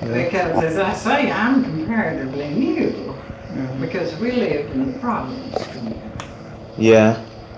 Because as I say, I'm comparatively new because we lived in the Providence community. Yeah.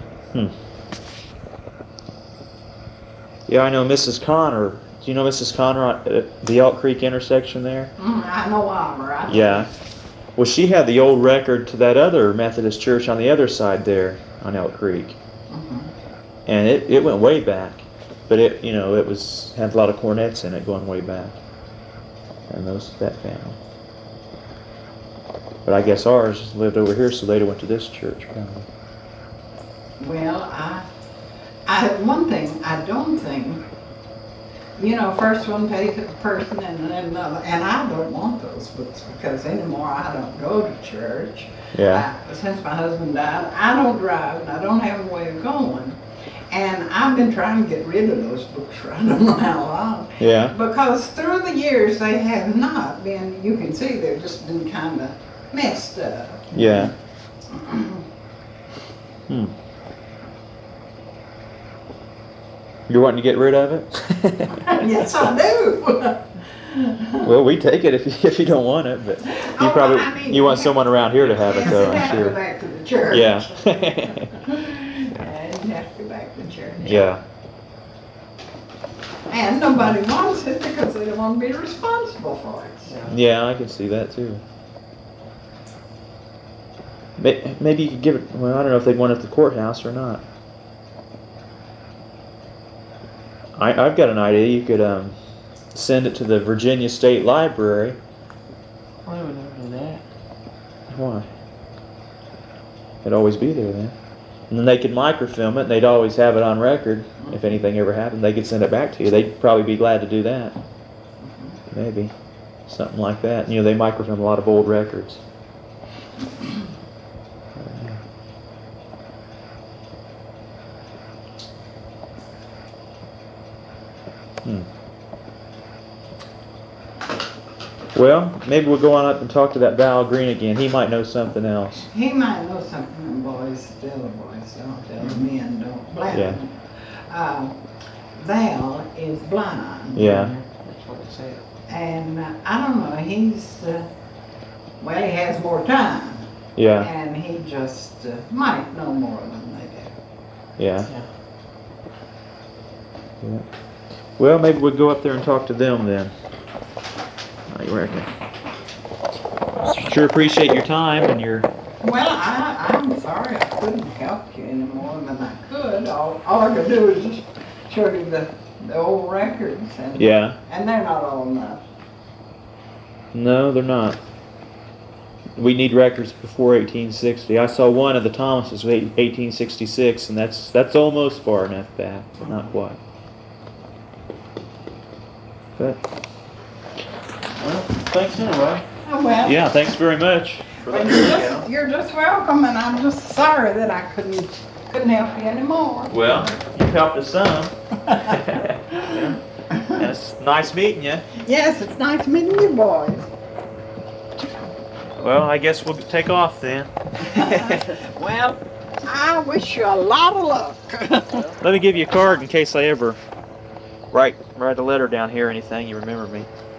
Yeah, I know Mrs. Connor. Do you know Mrs. Connor at the Elk Creek intersection there? I know of her. Yeah. Well, she had the old record to that other Methodist church on the other side there on Elk Creek. And it went way back. But it had a lot of cornets in it going way back. And that family. But I guess ours lived over here, so they went to this church probably. Well, one thing, I don't think, first one takes a person and then another, and I don't want those books because anymore I don't go to church. Yeah. Since my husband died, I don't drive and I don't have a way of going. And I've been trying to get rid of those books for I don't know how long. Yeah. Because through the years they have not been, you can see they've just been kind of messed up. Yeah. You're wanting to get rid of it? Yes, I do. Well, we take it if you don't want it, but you want someone around here to have it, though. I'm sure. You have to go back to the church. Yeah. And you have to go back to church. Yeah. And nobody wants it because they don't want to be responsible for it. So. Yeah, I can see that too. Maybe you could give it. Well, I don't know if they'd want it at the courthouse or not. I've got an idea. You could send it to the Virginia State Library. Why would I do that? Why? It'd always be there then. And then they could microfilm it, and they'd always have it on record. If anything ever happened, they could send it back to you. They'd probably be glad to do that. Maybe. Something like that. They microfilm a lot of old records. Well, maybe we'll go on up and talk to that Val Green again. He might know something else. He might know something, the boys tell the boys don't tell the men don't. Val is blind. Yeah. That's what it said. And I don't know, he has more time. Yeah. And he just might know more than they do. Yeah. Well, maybe we'll go up there and talk to them then. What do you reckon? Sure appreciate your time and your... Well, I'm sorry I couldn't help you any more than I could. All I could do is just show you the old records. And, Yeah. And they're not old enough. No, they're not. We need records before 1860. I saw one of the Thomases, 1866, and that's almost far enough back, but not quite. But... Well, thanks anyway. Oh, well. Yeah, thanks very much. Well, you're just welcome, and I'm just sorry that I couldn't help you anymore. Well, you've helped us some. Yeah. And it's nice meeting you. Yes, it's nice meeting you boys. Well, I guess we'll take off then. Well, I wish you a lot of luck. Let me give you a card in case I ever write a letter down here or anything, you remember me.